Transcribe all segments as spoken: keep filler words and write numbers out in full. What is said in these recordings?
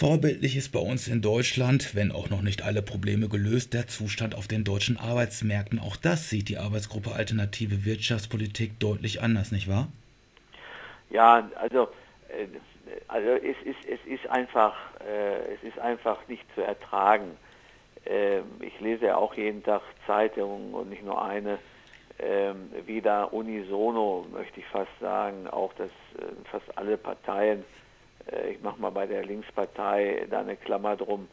Vorbildlich ist bei uns in Deutschland, wenn auch noch nicht alle Probleme gelöst, der Zustand auf den deutschen Arbeitsmärkten. Auch das sieht die Arbeitsgruppe Alternative Wirtschaftspolitik deutlich anders, nicht wahr? Ja, also, äh, also es ist, es ist einfach, äh, es ist einfach nicht zu ertragen. Ähm, ich lese ja auch jeden Tag Zeitungen und nicht nur eine. Ähm, wieder unisono, möchte ich fast sagen, auch dass äh, fast alle Parteien, äh, ich mache mal bei der Linkspartei da eine Klammer drum,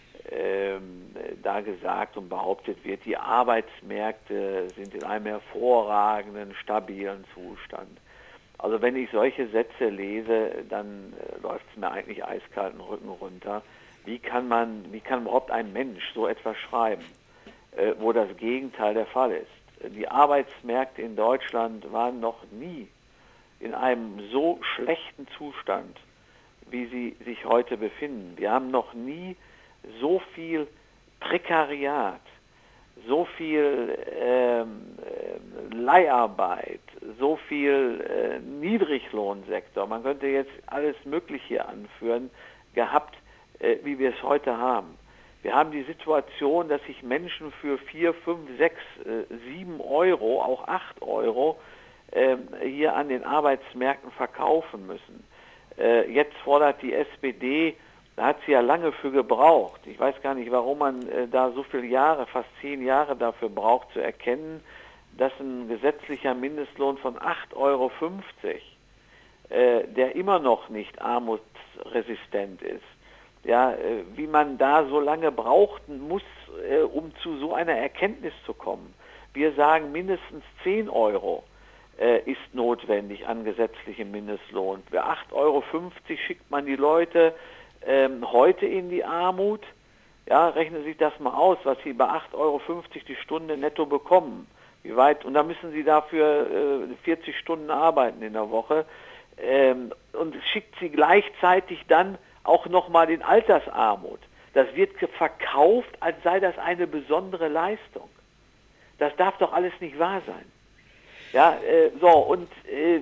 ähm, da gesagt und behauptet wird, die Arbeitsmärkte sind in einem hervorragenden, stabilen Zustand. Also wenn ich solche Sätze lese, dann äh, läuft es mir eigentlich eiskalten Rücken runter. Wie kann man, wie kann überhaupt ein Mensch so etwas schreiben, äh, wo das Gegenteil der Fall ist? Die Arbeitsmärkte in Deutschland waren noch nie in einem so schlechten Zustand, wie sie sich heute befinden. Wir haben noch nie so viel Prekariat, so viel ähm, Leiharbeit, so viel äh, Niedriglohnsektor, man könnte jetzt alles Mögliche anführen, gehabt, äh, wie wir es heute haben. Wir haben die Situation, dass sich Menschen für vier, fünf, sechs, sieben Euro, auch acht Euro, äh, hier an den Arbeitsmärkten verkaufen müssen. Äh, jetzt fordert die S P D, da hat sie ja lange für gebraucht. Ich weiß gar nicht, warum man äh, da so viele Jahre, fast zehn Jahre dafür braucht, zu erkennen, dass ein gesetzlicher Mindestlohn von acht Euro fünfzig, äh, der immer noch nicht armutsresistent ist, ja, äh, wie man da so lange brauchen muss, äh, um zu so einer Erkenntnis zu kommen. Wir sagen, mindestens zehn Euro äh, ist notwendig an gesetzlichem Mindestlohn. Für acht Euro fünfzig schickt man die Leute ähm, heute in die Armut. Ja, rechnen Sie sich das mal aus, was Sie bei acht Euro fünfzig die Stunde netto bekommen. Wie weit? Und dann müssen Sie dafür äh, vierzig Stunden arbeiten in der Woche. Ähm, und schickt Sie gleichzeitig dann auch nochmal in Altersarmut. Das wird verkauft, als sei das eine besondere Leistung. Das darf doch alles nicht wahr sein. Ja, äh, so, und äh,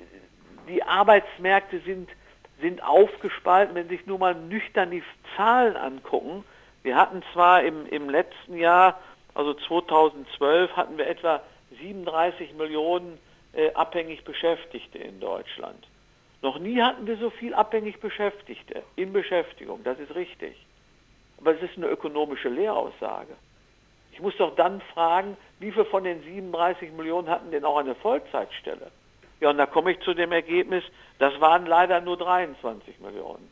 die Arbeitsmärkte sind, sind aufgespalten, wenn Sie sich nur mal nüchtern die Zahlen angucken. Wir hatten zwar im, im letzten Jahr, also zweitausendzwölf, hatten wir etwa siebenunddreißig Millionen äh, abhängig Beschäftigte in Deutschland. Noch nie hatten wir so viel abhängig Beschäftigte in Beschäftigung, das ist richtig. Aber es ist eine ökonomische Lehraussage. Ich muss doch dann fragen, wie viele von den siebenunddreißig Millionen hatten denn auch eine Vollzeitstelle? Ja, und da komme ich zu dem Ergebnis, das waren leider nur dreiundzwanzig Millionen.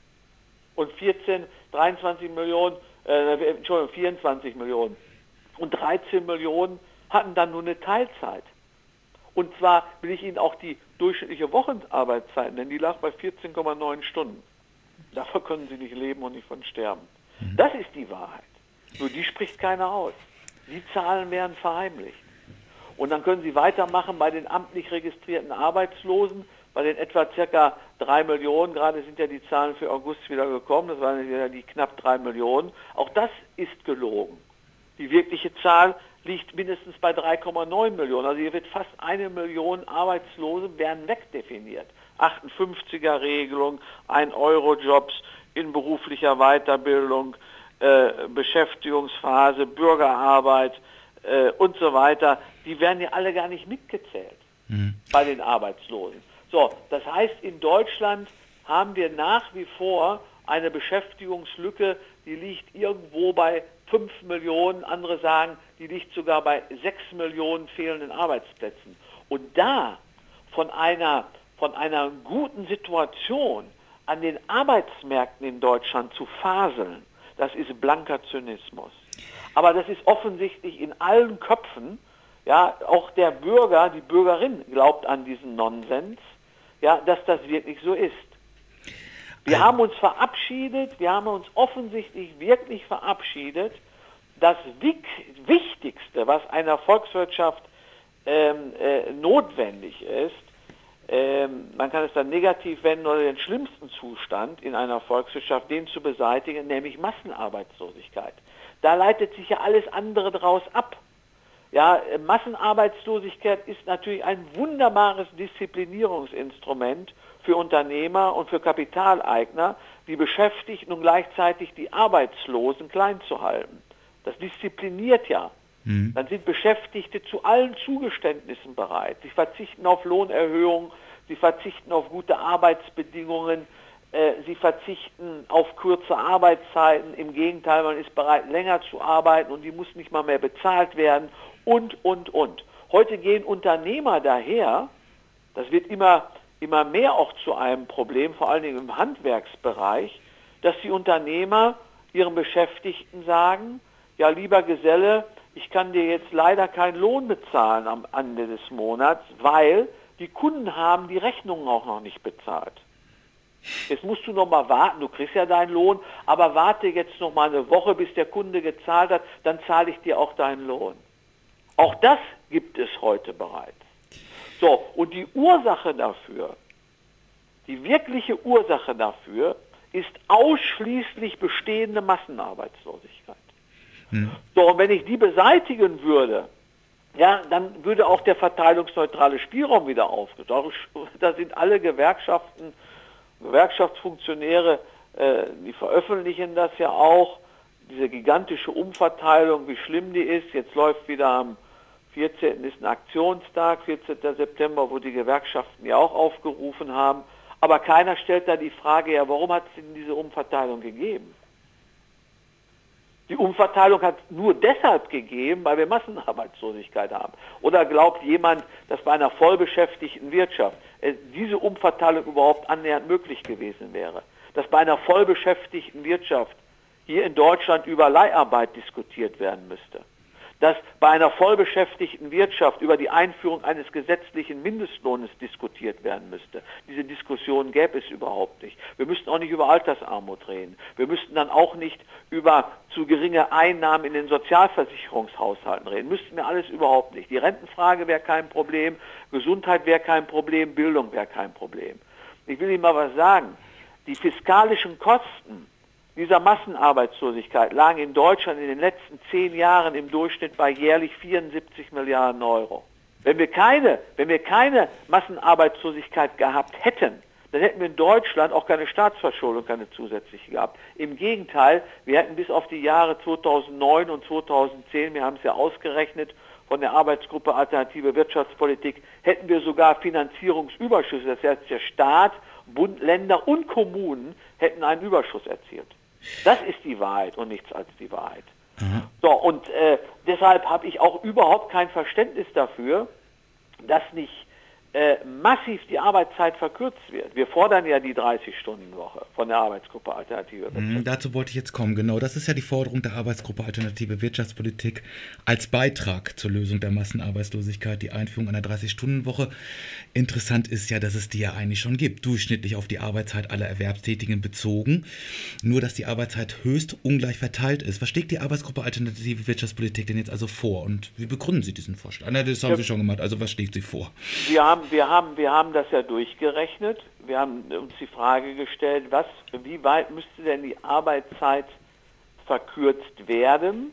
Und vierzehn, dreiundzwanzig Millionen, äh, Entschuldigung, vierundzwanzig Millionen. Und dreizehn Millionen hatten dann nur eine Teilzeit. Und zwar will ich Ihnen auch die durchschnittliche Wochenarbeitszeit nennen, die lag bei vierzehn Komma neun Stunden. Davon können Sie nicht leben und nicht von sterben. Mhm. Das ist die Wahrheit. Nur die spricht keiner aus. Die Zahlen werden verheimlicht. Und dann können Sie weitermachen bei den amtlich registrierten Arbeitslosen, bei den etwa circa drei Millionen, gerade sind ja die Zahlen für August wieder gekommen, das waren ja die knapp drei Millionen. Auch das ist gelogen. Die wirkliche Zahl liegt mindestens bei drei Komma neun Millionen. Also hier wird fast eine Million Arbeitslose werden wegdefiniert. achtundfünfziger Regelung, ein Euro Jobs in beruflicher Weiterbildung, äh, Beschäftigungsphase, Bürgerarbeit äh, und so weiter. Die werden ja alle gar nicht mitgezählt mhm. bei den Arbeitslosen. So, das heißt, in Deutschland haben wir nach wie vor eine Beschäftigungslücke, die liegt irgendwo bei fünf Millionen, andere sagen, die liegt sogar bei sechs Millionen fehlenden Arbeitsplätzen. Und da von einer, von einer guten Situation an den Arbeitsmärkten in Deutschland zu faseln, das ist blanker Zynismus. Aber das ist offensichtlich in allen Köpfen, ja, auch der Bürger, die Bürgerin glaubt an diesen Nonsens, ja, dass das wirklich so ist. Wir haben uns verabschiedet, wir haben uns offensichtlich wirklich verabschiedet. Das Wichtigste, was einer Volkswirtschaft ähm, äh, notwendig ist, ähm, man kann es dann negativ wenden oder den schlimmsten Zustand in einer Volkswirtschaft, den zu beseitigen, nämlich Massenarbeitslosigkeit. Da leitet sich ja alles andere daraus ab. Ja, Massenarbeitslosigkeit ist natürlich ein wunderbares Disziplinierungsinstrument für Unternehmer und für Kapitaleigner, die Beschäftigten und gleichzeitig die Arbeitslosen klein zu halten. Das diszipliniert ja. Mhm. Dann sind Beschäftigte zu allen Zugeständnissen bereit. Sie verzichten auf Lohnerhöhungen, sie verzichten auf gute Arbeitsbedingungen, äh, sie verzichten auf kurze Arbeitszeiten. Im Gegenteil, man ist bereit, länger zu arbeiten und die muss nicht mal mehr bezahlt werden und, und, und. Heute gehen Unternehmer daher, das wird immer, immer mehr auch zu einem Problem, vor allen Dingen im Handwerksbereich, dass die Unternehmer ihren Beschäftigten sagen, ja, lieber Geselle, ich kann dir jetzt leider keinen Lohn bezahlen am Ende des Monats, weil die Kunden haben die Rechnungen auch noch nicht bezahlt. Jetzt musst du noch mal warten, du kriegst ja deinen Lohn, aber warte jetzt noch mal eine Woche, bis der Kunde gezahlt hat, dann zahle ich dir auch deinen Lohn. Auch das gibt es heute bereits. So, und die Ursache dafür, die wirkliche Ursache dafür, ist ausschließlich bestehende Massenarbeitslosigkeit. Hm. So, und wenn ich die beseitigen würde, ja, dann würde auch der verteilungsneutrale Spielraum wieder aufgetaucht. Da sind alle Gewerkschaften, Gewerkschaftsfunktionäre, äh, die veröffentlichen das ja auch, diese gigantische Umverteilung, wie schlimm die ist. Jetzt läuft wieder am vierzehnten ist ein Aktionstag, vierzehnten September, wo die Gewerkschaften ja auch aufgerufen haben. Aber keiner stellt da die Frage, ja, warum hat es denn diese Umverteilung gegeben? Die Umverteilung hat nur deshalb gegeben, weil wir Massenarbeitslosigkeit haben. Oder glaubt jemand, dass bei einer vollbeschäftigten Wirtschaft äh, diese Umverteilung überhaupt annähernd möglich gewesen wäre? Dass bei einer vollbeschäftigten Wirtschaft hier in Deutschland über Leiharbeit diskutiert werden müsste? Dass bei einer vollbeschäftigten Wirtschaft über die Einführung eines gesetzlichen Mindestlohnes diskutiert werden müsste. Diese Diskussion gäbe es überhaupt nicht. Wir müssten auch nicht über Altersarmut reden. Wir müssten dann auch nicht über zu geringe Einnahmen in den Sozialversicherungshaushalten reden. Müssten wir alles überhaupt nicht. Die Rentenfrage wäre kein Problem, Gesundheit wäre kein Problem, Bildung wäre kein Problem. Ich will Ihnen mal was sagen. Die fiskalischen Kosten dieser Massenarbeitslosigkeit lagen in Deutschland in den letzten zehn Jahren im Durchschnitt bei jährlich vierundsiebzig Milliarden Euro. Wenn wir keine, wenn wir keine Massenarbeitslosigkeit gehabt hätten, dann hätten wir in Deutschland auch keine Staatsverschuldung, keine zusätzliche gehabt. Im Gegenteil, wir hätten bis auf die Jahre zweitausendneun und zweitausendzehn, wir haben es ja ausgerechnet, von der Arbeitsgruppe Alternative Wirtschaftspolitik, hätten wir sogar Finanzierungsüberschüsse. Das heißt, der Staat, Bund, Länder und Kommunen hätten einen Überschuss erzielt. Das ist die Wahrheit und nichts als die Wahrheit. Mhm. So, und äh, deshalb habe ich auch überhaupt kein Verständnis dafür, dass nicht äh, massiv die Arbeitszeit verkürzt wird. Wir fordern ja die dreißig-Stunden-Woche von der Arbeitsgruppe Alternative Wirtschaftspolitik. Mhm, dazu wollte ich jetzt kommen, genau. Das ist ja die Forderung der Arbeitsgruppe Alternative Wirtschaftspolitik als Beitrag zur Lösung der Massenarbeitslosigkeit, die Einführung einer dreißig-Stunden-Woche. Interessant ist ja, dass es die ja eigentlich schon gibt, durchschnittlich auf die Arbeitszeit aller Erwerbstätigen bezogen. Nur, dass die Arbeitszeit höchst ungleich verteilt ist. Was schlägt die Arbeitsgruppe Alternative Wirtschaftspolitik denn jetzt also vor? Und wie begründen Sie diesen Vorschlag? Na, das haben ja. Sie schon gemacht. Also was schlägt sie vor? Wir haben, wir haben, wir haben das ja durchgerechnet. Wir haben uns die Frage gestellt, was, wie weit müsste denn die Arbeitszeit verkürzt werden,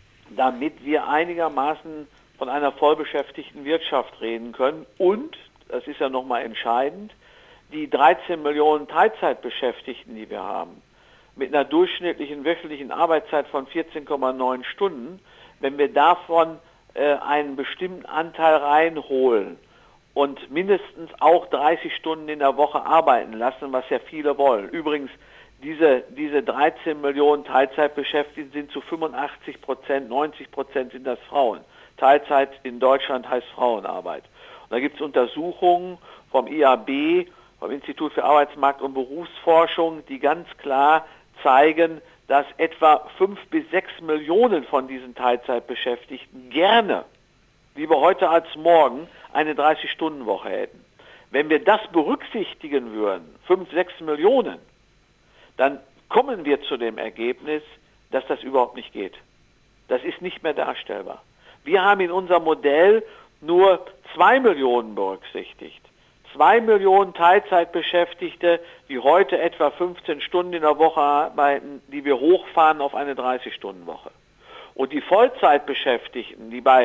damit wir einigermaßen von einer vollbeschäftigten Wirtschaft reden können und, das ist ja nochmal entscheidend, die dreizehn Millionen Teilzeitbeschäftigten, die wir haben, mit einer durchschnittlichen wöchentlichen Arbeitszeit von vierzehn Komma neun Stunden, wenn wir davon äh, einen bestimmten Anteil reinholen und mindestens auch dreißig Stunden in der Woche arbeiten lassen, was ja viele wollen. Übrigens, diese, diese dreizehn Millionen Teilzeitbeschäftigten sind zu fünfundachtzig Prozent, neunzig Prozent sind das Frauen. Teilzeit in Deutschland heißt Frauenarbeit. Und da gibt es Untersuchungen vom I A B, vom Institut für Arbeitsmarkt- und Berufsforschung, die ganz klar zeigen, dass etwa fünf bis sechs Millionen von diesen Teilzeitbeschäftigten gerne, lieber heute als morgen, eine dreißig-Stunden-Woche hätten. Wenn wir das berücksichtigen würden, fünf, sechs Millionen, dann kommen wir zu dem Ergebnis, dass das überhaupt nicht geht. Das ist nicht mehr darstellbar. Wir haben in unserem Modell nur zwei Millionen berücksichtigt. Zwei Millionen Teilzeitbeschäftigte, die heute etwa fünfzehn Stunden in der Woche arbeiten, die wir hochfahren auf eine dreißig-Stunden-Woche. Und die Vollzeitbeschäftigten, die bei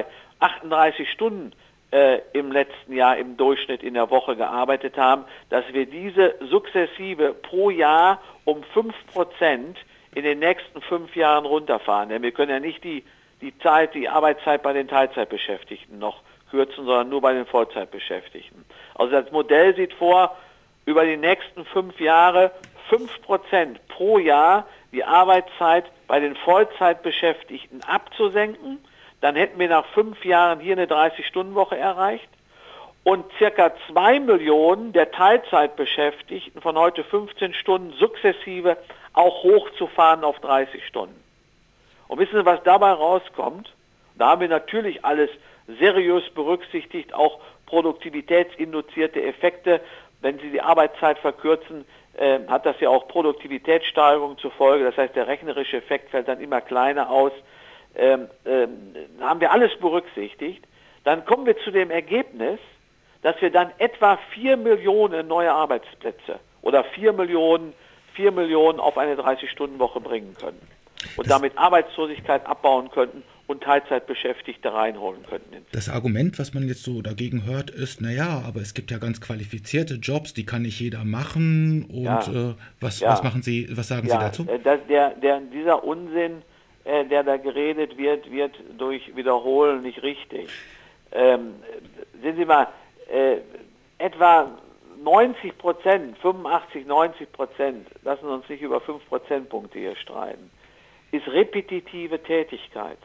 achtunddreißig Stunden äh, im letzten Jahr im Durchschnitt in der Woche gearbeitet haben, dass wir diese sukzessive pro Jahr um fünf Prozent in den nächsten fünf Jahren runterfahren. Denn wir können ja nicht die, die Zeit, die Arbeitszeit bei den Teilzeitbeschäftigten noch kürzen, sondern nur bei den Vollzeitbeschäftigten. Also das Modell sieht vor, über die nächsten fünf Jahre fünf Prozent pro Jahr die Arbeitszeit bei den Vollzeitbeschäftigten abzusenken. Dann hätten wir nach fünf Jahren hier eine dreißig-Stunden-Woche erreicht und circa zwei Millionen der Teilzeitbeschäftigten von heute fünfzehn Stunden sukzessive auch hochzufahren auf dreißig Stunden. Und wissen Sie, was dabei rauskommt? Da haben wir natürlich alles seriös berücksichtigt, auch produktivitätsinduzierte Effekte. Wenn Sie die Arbeitszeit verkürzen, äh, hat das ja auch Produktivitätssteigerung zur Folge. Das heißt, der rechnerische Effekt fällt dann immer kleiner aus. Ähm, ähm, haben wir alles berücksichtigt. Dann kommen wir zu dem Ergebnis, dass wir dann etwa vier Millionen neue Arbeitsplätze oder vier Millionen, vier Millionen auf eine dreißig-Stunden-Woche bringen können. Und das damit Arbeitslosigkeit abbauen könnten und Teilzeitbeschäftigte reinholen könnten. Das Argument, was man jetzt so dagegen hört, ist, naja, aber es gibt ja ganz qualifizierte Jobs, die kann nicht jeder machen. Und ja. äh, was, ja. was machen Sie, was sagen ja. Sie dazu? Der, der, der, dieser Unsinn, äh, der da geredet wird, wird durch Wiederholen nicht richtig. Ähm, sehen Sie mal, äh, etwa neunzig Prozent, fünfundachtzig, neunzig Prozent, lassen Sie uns nicht über fünf Prozentpunkte hier streiten, ist repetitive Tätigkeit.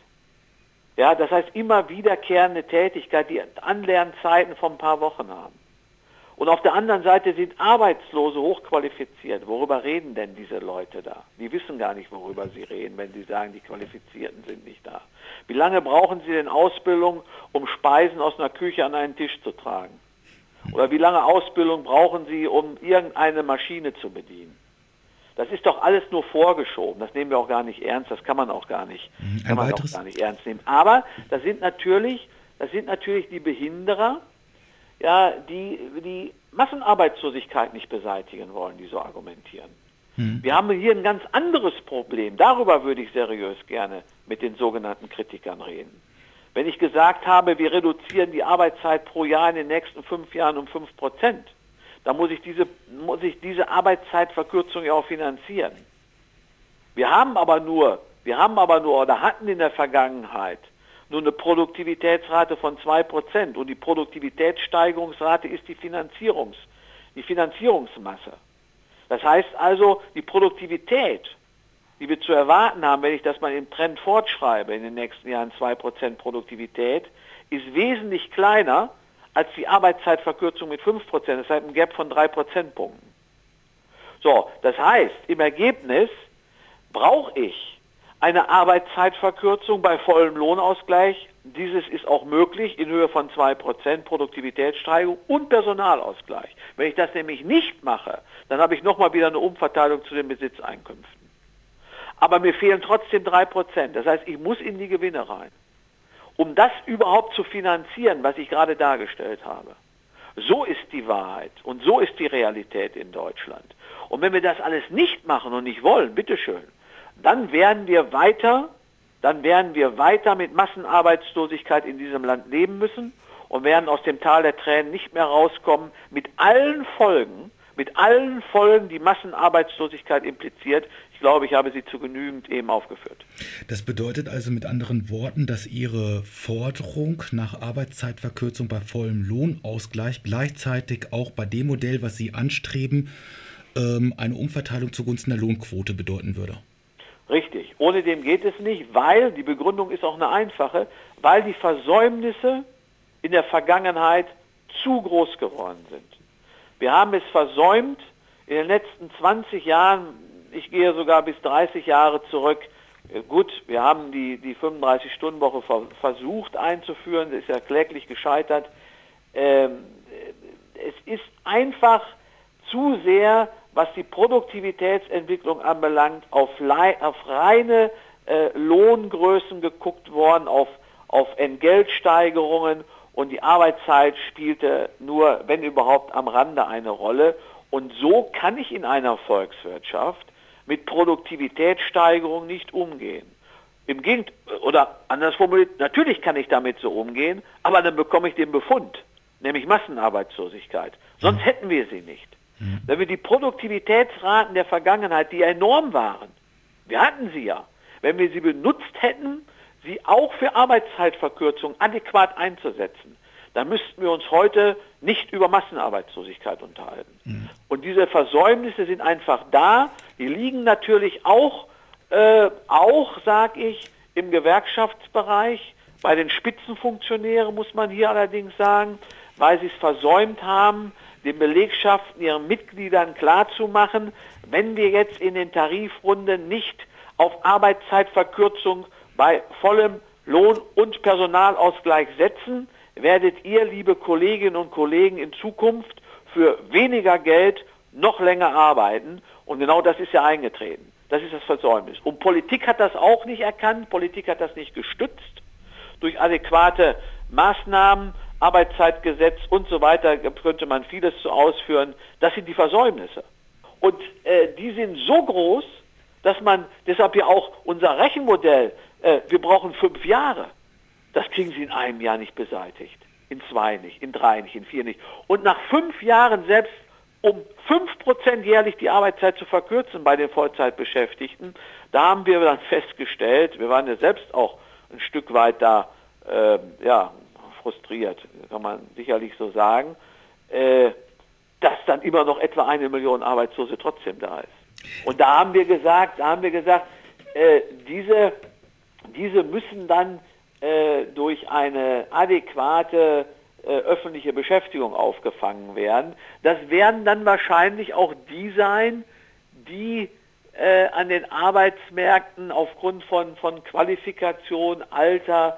Ja, das heißt immer wiederkehrende Tätigkeit, die Anlernzeiten von ein paar Wochen haben. Und auf der anderen Seite sind Arbeitslose hochqualifiziert. Worüber reden denn diese Leute da? Die wissen gar nicht, worüber sie reden, wenn sie sagen, die Qualifizierten sind nicht da. Wie lange brauchen sie denn Ausbildung, um Speisen aus einer Küche an einen Tisch zu tragen? Oder wie lange Ausbildung brauchen sie, um irgendeine Maschine zu bedienen? Das ist doch alles nur vorgeschoben. Das nehmen wir auch gar nicht ernst. Das kann man auch gar nicht, kann man auch gar nicht ernst nehmen. Aber das sind natürlich, das sind natürlich die Behinderer, ja, die die Massenarbeitslosigkeit nicht beseitigen wollen, die so argumentieren. Hm. Wir haben hier ein ganz anderes Problem. Darüber würde ich seriös gerne mit den sogenannten Kritikern reden. Wenn ich gesagt habe, wir reduzieren die Arbeitszeit pro Jahr in den nächsten fünf Jahren um fünf Prozent, dann muss ich diese, muss ich diese Arbeitszeitverkürzung ja auch finanzieren. Wir haben aber nur, wir haben aber nur oder hatten in der Vergangenheit nur eine Produktivitätsrate von zwei Prozent und die Produktivitätssteigerungsrate ist die Finanzierungs, die Finanzierungsmasse. Das heißt also, die Produktivität, die wir zu erwarten haben, wenn ich das mal im Trend fortschreibe, in den nächsten Jahren zwei Prozent Produktivität, ist wesentlich kleiner als die Arbeitszeitverkürzung mit fünf Prozent. Das heißt ein Gap von drei Prozentpunkten. So, das heißt, im Ergebnis brauche ich eine Arbeitszeitverkürzung bei vollem Lohnausgleich. Dieses ist auch möglich in Höhe von zwei Prozent Produktivitätssteigerung und Personalausgleich. Wenn ich das nämlich nicht mache, dann habe ich nochmal wieder eine Umverteilung zu den Besitzeinkünften. Aber mir fehlen trotzdem drei Prozent. Das heißt, ich muss in die Gewinne rein. Um das überhaupt zu finanzieren, was ich gerade dargestellt habe. So ist die Wahrheit und so ist die Realität in Deutschland. Und wenn wir das alles nicht machen und nicht wollen, bitteschön, dann werden wir weiter, dann werden wir weiter mit Massenarbeitslosigkeit in diesem Land leben müssen und werden aus dem Tal der Tränen nicht mehr rauskommen mit allen Folgen, mit allen Folgen, die Massenarbeitslosigkeit impliziert. Ich glaube, ich habe sie zu genügend eben aufgeführt. Das bedeutet also mit anderen Worten, dass Ihre Forderung nach Arbeitszeitverkürzung bei vollem Lohnausgleich gleichzeitig auch bei dem Modell, was Sie anstreben, eine Umverteilung zugunsten der Lohnquote bedeuten würde. Richtig. Ohne dem geht es nicht, weil, die Begründung ist auch eine einfache, weil die Versäumnisse in der Vergangenheit zu groß geworden sind. Wir haben es versäumt, in den letzten zwanzig Jahren, ich gehe sogar bis dreißig Jahre zurück, gut, wir haben die, die fünfunddreißig-Stunden-Woche ver- versucht einzuführen, das ist ja kläglich gescheitert. Ähm, es ist einfach zu sehr, was die Produktivitätsentwicklung anbelangt, auf, lei- auf reine äh, Lohngrößen geguckt worden, auf, auf Entgeltsteigerungen, und die Arbeitszeit spielte nur, wenn überhaupt, am Rande eine Rolle. Und so kann ich in einer Volkswirtschaft mit Produktivitätssteigerung nicht umgehen. Im Gegenteil, oder anders formuliert, natürlich kann ich damit so umgehen, aber dann bekomme ich den Befund, nämlich Massenarbeitslosigkeit. Sonst hätten wir sie nicht. Wenn wir die Produktivitätsraten der Vergangenheit, die enorm waren, wir hatten sie ja, wenn wir sie benutzt hätten, sie auch für Arbeitszeitverkürzung adäquat einzusetzen, dann müssten wir uns heute nicht über Massenarbeitslosigkeit unterhalten. Mhm. Und diese Versäumnisse sind einfach da, die liegen natürlich auch, äh, auch, sag ich, im Gewerkschaftsbereich, bei den Spitzenfunktionären muss man hier allerdings sagen, weil sie es versäumt haben, den Belegschaften, ihren Mitgliedern klarzumachen, wenn wir jetzt in den Tarifrunden nicht auf Arbeitszeitverkürzung bei vollem Lohn- und Personalausgleich setzen, werdet ihr, liebe Kolleginnen und Kollegen, in Zukunft für weniger Geld noch länger arbeiten. Und genau das ist ja eingetreten. Das ist das Versäumnis. Und Politik hat das auch nicht erkannt, Politik hat das nicht gestützt durch adäquate Maßnahmen, Arbeitszeitgesetz und so weiter, könnte man vieles zu ausführen. Das sind die Versäumnisse. Und äh, die sind so groß, dass man deshalb ja auch unser Rechenmodell, äh, wir brauchen fünf Jahre. Das kriegen Sie in einem Jahr nicht beseitigt, in zwei nicht, in drei nicht, in vier nicht. Und nach fünf Jahren selbst um fünf Prozent jährlich die Arbeitszeit zu verkürzen bei den Vollzeitbeschäftigten, da haben wir dann festgestellt, wir waren ja selbst auch ein Stück weit da, äh, ja, frustriert, kann man sicherlich so sagen, äh, dass dann immer noch etwa eine Million Arbeitslose trotzdem da ist. Und da haben wir gesagt, da haben wir gesagt, äh, diese, diese müssen dann äh, durch eine adäquate äh, öffentliche Beschäftigung aufgefangen werden. Das werden dann wahrscheinlich auch die sein, die äh, an den Arbeitsmärkten aufgrund von, von Qualifikation, Alter,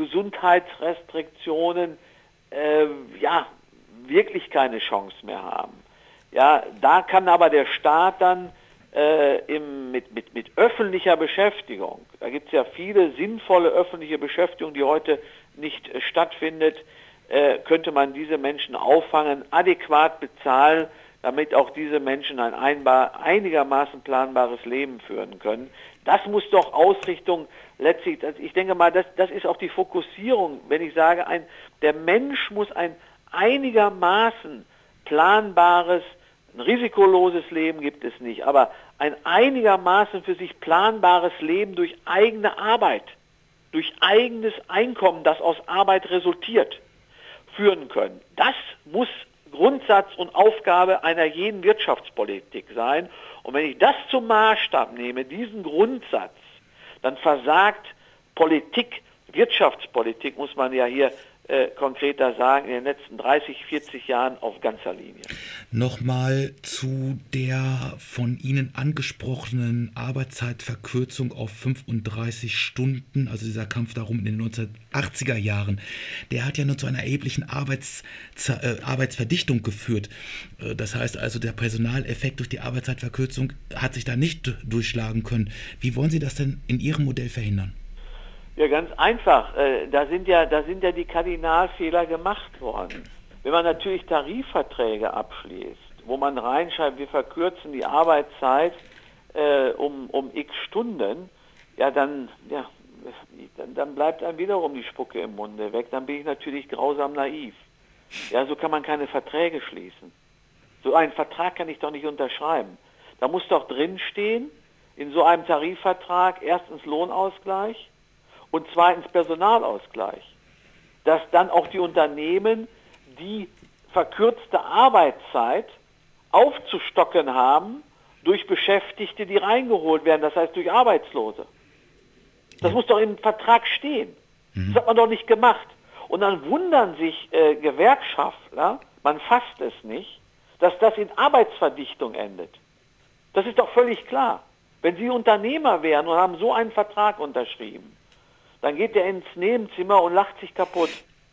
Gesundheitsrestriktionen äh, ja wirklich keine Chance mehr haben. Ja, da kann aber der Staat dann äh, im, mit, mit, mit öffentlicher Beschäftigung, da gibt es ja viele sinnvolle öffentliche Beschäftigung, die heute nicht äh, stattfindet, äh, könnte man diese Menschen auffangen, adäquat bezahlen, damit auch diese Menschen ein einbar, einigermaßen planbares Leben führen können. Das muss doch Ausrichtung letztlich, ich denke mal, das, das ist auch die Fokussierung, wenn ich sage, ein, der Mensch muss ein einigermaßen planbares, ein risikoloses Leben gibt es nicht, aber ein einigermaßen für sich planbares Leben durch eigene Arbeit, durch eigenes Einkommen, das aus Arbeit resultiert, führen können. Das muss Grundsatz und Aufgabe einer jeden Wirtschaftspolitik sein. Und wenn ich das zum Maßstab nehme, diesen Grundsatz, dann versagt Politik, Wirtschaftspolitik, muss man ja hier äh, konkreter sagen, in den letzten dreißig, vierzig Jahren auf ganzer Linie. Nochmal zu der von Ihnen angesprochenen Arbeitszeitverkürzung auf fünfunddreißig Stunden, also dieser Kampf darum in den neunzehnhundertachtziger Jahren, der hat ja nur zu einer erheblichen Arbeits, äh, Arbeitsverdichtung geführt. Äh, das heißt also, der Personaleffekt durch die Arbeitszeitverkürzung hat sich da nicht durchschlagen können. Wie wollen Sie das denn in Ihrem Modell verhindern? Ja, ganz einfach. Äh, da sind ja, da sind ja die Kardinalfehler gemacht worden. Wenn man natürlich Tarifverträge abschließt, wo man reinschreibt, wir verkürzen die Arbeitszeit äh, um, um x Stunden, ja dann, ja, dann, dann bleibt einem wiederum die Spucke im Munde weg. Dann bin ich natürlich grausam naiv. Ja, so kann man keine Verträge schließen. So einen Vertrag kann ich doch nicht unterschreiben. Da muss doch drinstehen, in so einem Tarifvertrag, erstens Lohnausgleich, und zweitens Personalausgleich, dass dann auch die Unternehmen die verkürzte Arbeitszeit aufzustocken haben durch Beschäftigte, die reingeholt werden, das heißt durch Arbeitslose. Das ja. muss doch im Vertrag stehen. Mhm. Das hat man doch nicht gemacht. Und dann wundern sich äh, Gewerkschaftler, man fasst es nicht, dass das in Arbeitsverdichtung endet. Das ist doch völlig klar. Wenn Sie Unternehmer wären und haben so einen Vertrag unterschrieben, dann geht der ins Nebenzimmer und lacht sich kaputt.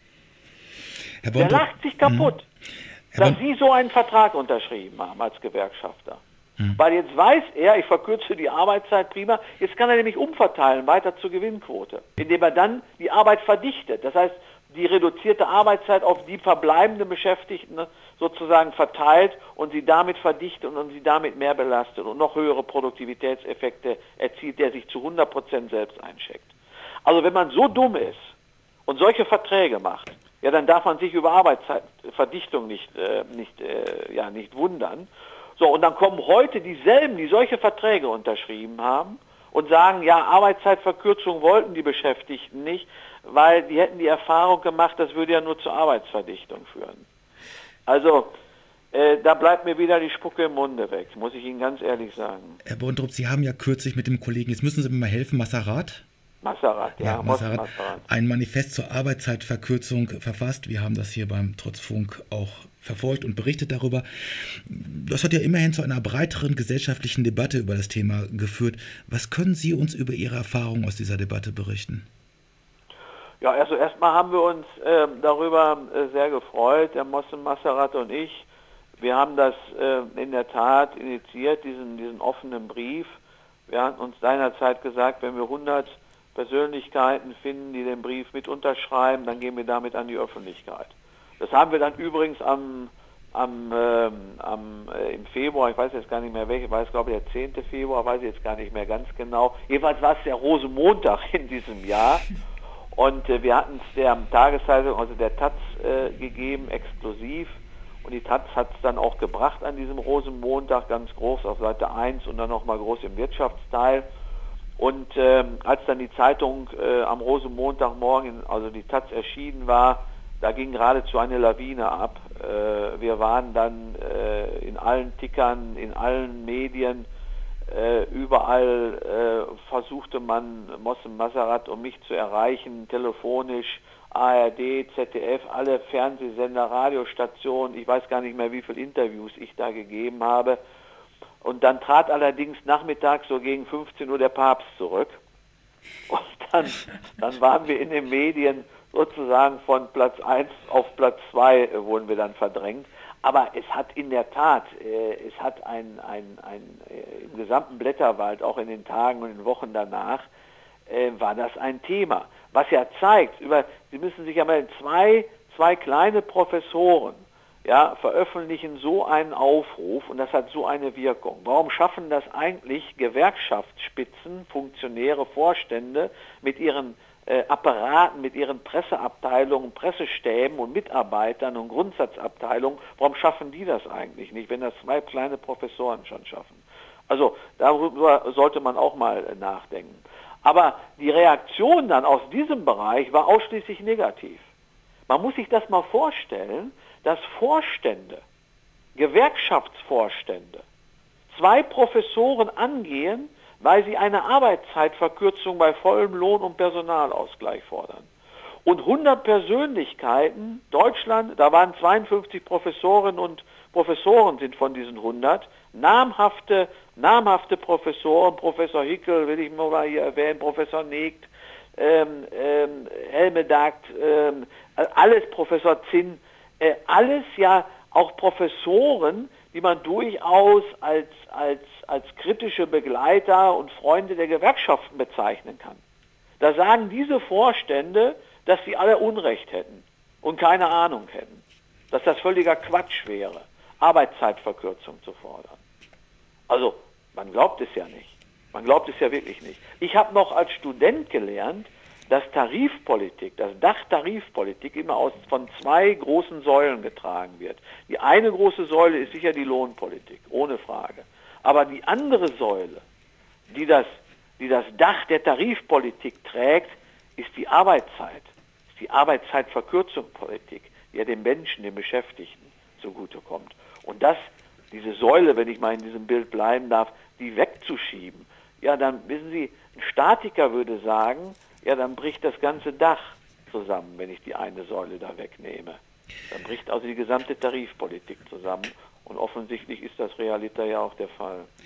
Herr der lacht sich kaputt, Herr dass Bond- Sie so einen Vertrag unterschrieben haben als Gewerkschafter. Hm. Weil jetzt weiß er, ich verkürze die Arbeitszeit prima, jetzt kann er nämlich umverteilen, weiter zur Gewinnquote, indem er dann die Arbeit verdichtet. Das heißt, die reduzierte Arbeitszeit auf die verbleibenden Beschäftigten sozusagen verteilt und sie damit verdichtet und sie damit mehr belastet und noch höhere Produktivitätseffekte erzielt, der sich zu hundert Prozent selbst einschenkt. Also wenn man so dumm ist und solche Verträge macht, ja, dann darf man sich über Arbeitszeitverdichtung nicht, äh, nicht, äh, ja, nicht wundern. So, und dann kommen heute dieselben, die solche Verträge unterschrieben haben und sagen, ja, Arbeitszeitverkürzung wollten die Beschäftigten nicht, weil die hätten die Erfahrung gemacht, das würde ja nur zur Arbeitsverdichtung führen. Also, äh, da bleibt mir wieder die Spucke im Munde weg, muss ich Ihnen ganz ehrlich sagen. Herr Borntrup, Sie haben ja kürzlich mit dem Kollegen, jetzt müssen Sie mir mal helfen, Massarat? Massarat, ja, ja Massarat, ein Manifest zur Arbeitszeitverkürzung verfasst. Wir haben das hier beim Trotzfunk auch verfolgt und berichtet darüber. Das hat ja immerhin zu einer breiteren gesellschaftlichen Debatte über das Thema geführt. Was können Sie uns über Ihre Erfahrungen aus dieser Debatte berichten? Ja, also erstmal haben wir uns äh, darüber äh, sehr gefreut, der Mossem Massarat und ich. Wir haben das äh, in der Tat initiiert, diesen, diesen offenen Brief. Wir hatten uns seinerzeit gesagt, wenn wir hundert Persönlichkeiten finden, die den Brief mit unterschreiben, dann gehen wir damit an die Öffentlichkeit. Das haben wir dann übrigens am, am, ähm, am äh, im Februar, ich weiß jetzt gar nicht mehr welche, war es glaube ich der zehnte Februar, weiß ich jetzt gar nicht mehr ganz genau. Jedenfalls war es der Rosenmontag in diesem Jahr und äh, wir hatten es der Tageszeitung, also der Taz, äh, gegeben, exklusiv. Und die Taz hat es dann auch gebracht an diesem Rosenmontag, ganz groß auf Seite eins und dann nochmal groß im Wirtschaftsteil. Und ähm, als dann die Zeitung äh, am Rosenmontagmorgen, also die Taz erschienen war, da ging geradezu eine Lawine ab. Äh, wir waren dann äh, in allen Tickern, in allen Medien, äh, überall äh, versuchte man Mossem Massarat, um mich zu erreichen, telefonisch, A R D, Z D F, alle Fernsehsender, Radiostationen, ich weiß gar nicht mehr, wie viele Interviews ich da gegeben habe. Und dann trat allerdings nachmittags so gegen fünfzehn Uhr der Papst zurück. Und dann, dann waren wir in den Medien sozusagen von Platz eins auf Platz zwei äh, wurden wir dann verdrängt. Aber es hat in der Tat, äh, es hat ein, ein, ein äh, im gesamten Blätterwald, auch in den Tagen und den Wochen danach, äh, war das ein Thema. Was ja zeigt, über, Sie müssen sich ja mal zwei, zwei kleine Professoren, ja, veröffentlichen so einen Aufruf und das hat so eine Wirkung. Warum schaffen das eigentlich Gewerkschaftsspitzen, Funktionäre, Vorstände mit ihren äh, Apparaten, mit ihren Presseabteilungen, Pressestäben und Mitarbeitern und Grundsatzabteilungen, warum schaffen die das eigentlich nicht, wenn das zwei kleine Professoren schon schaffen? Also darüber sollte man auch mal äh, nachdenken. Aber die Reaktion dann aus diesem Bereich war ausschließlich negativ. Man muss sich das mal vorstellen, dass Vorstände, Gewerkschaftsvorstände, zwei Professoren angehen, weil sie eine Arbeitszeitverkürzung bei vollem Lohn- und Personalausgleich fordern. Und hundert Persönlichkeiten, Deutschland, da waren zweiundfünfzig Professorinnen und Professoren sind von diesen hundert, namhafte, namhafte Professoren, Professor Hickel, will ich mal hier erwähnen, Professor Negt, ähm, ähm, Helmedagt, ähm, alles Professor Zinn, äh, alles ja auch Professoren, die man durchaus als, als, als kritische Begleiter und Freunde der Gewerkschaften bezeichnen kann. Da sagen diese Vorstände, dass sie alle Unrecht hätten und keine Ahnung hätten, dass das völliger Quatsch wäre, Arbeitszeitverkürzung zu fordern. Also, man glaubt es ja nicht. Man glaubt es ja wirklich nicht. Ich habe noch als Student gelernt, dass Tarifpolitik, dass Dachtarifpolitik immer aus, von zwei großen Säulen getragen wird. Die eine große Säule ist sicher die Lohnpolitik, ohne Frage. Aber die andere Säule, die das, die das Dach der Tarifpolitik trägt, ist die Arbeitszeit, ist die Arbeitszeitverkürzungspolitik, die ja den Menschen, den Beschäftigten zugutekommt. Und das, diese Säule, wenn ich mal in diesem Bild bleiben darf, die wegzuschieben, ja, dann wissen Sie, ein Statiker würde sagen, ja, dann bricht das ganze Dach zusammen, wenn ich die eine Säule da wegnehme. Dann bricht also die gesamte Tarifpolitik zusammen und offensichtlich ist das realiter ja auch der Fall.